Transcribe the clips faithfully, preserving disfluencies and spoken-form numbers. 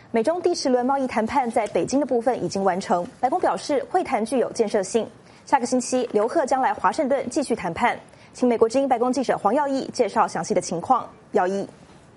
美中第十轮贸易谈判在北京的部分已经完成，白宫表示会谈具有建设性。下个星期，刘鹤将来华盛顿继续谈判。请美国之音白宫记者黄耀义介绍详细的情况。耀义。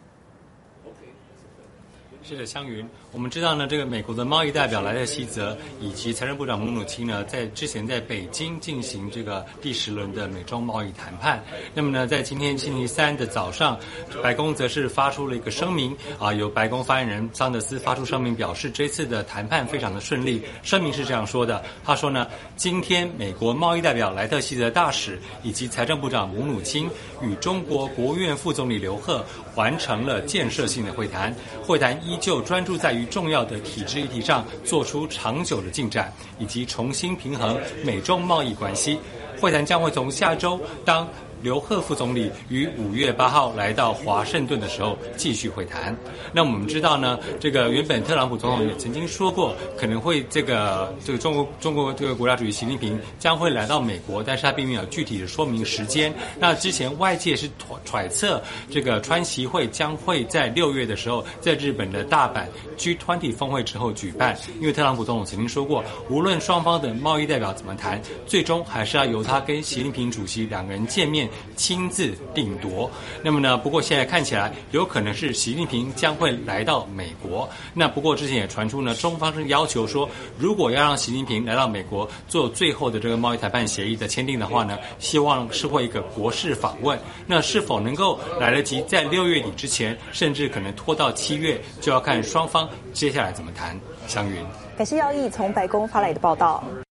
是的，湘云，我们知道呢，这个美国的贸易代表莱特希泽以及财政部长姆努钦呢，在之前在北京进行这个第十轮的美中贸易谈判。那么呢，在今天星期三的早上，白宫则是发出了一个声明啊，由白宫发言人桑德斯发出声明，表示这次的谈判非常的顺利。声明是这样说的，他说呢，今天美国贸易代表莱特希泽大使以及财政部长姆努钦与中国国务院副总理刘鹤完成了建设性的会谈，会谈依就专注在于重要的体制议题上做出长久的进展，以及重新平衡美中贸易关系。会谈将会从下周当刘鹤副总理于五月八号来到华盛顿的时候继续会谈。那我们知道呢，这个原本特朗普总统也曾经说过，可能会这个这个中国中国这个国家主席习近平将会来到美国，但是他并没有具体的说明时间。那之前外界是揣测这个川习会将会在六月的时候在日本的大阪 G 二十 峰会之后举办，因为特朗普总统曾经说过，无论双方的贸易代表怎么谈，最终还是要由他跟习近平主席两个人见面亲自定夺。那么呢，不过现在看起来有可能是习近平将会来到美国。那不过之前也传出呢，中方是要求说，如果要让习近平来到美国做最后的这个贸易谈判协议的签订的话呢，希望是会一个国事访问。那是否能够来得及在六月底之前，甚至可能拖到七月，就要看双方接下来怎么谈。湘云， 感谢耀义从白宫发来的报道。